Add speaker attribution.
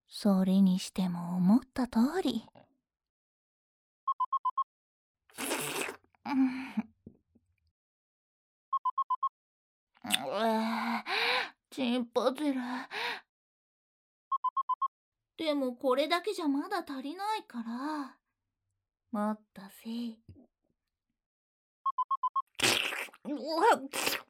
Speaker 1: それにしても思った通り。うん、チンポズル。でもこれだけじゃまだ足りないから。もっとせ。うわっ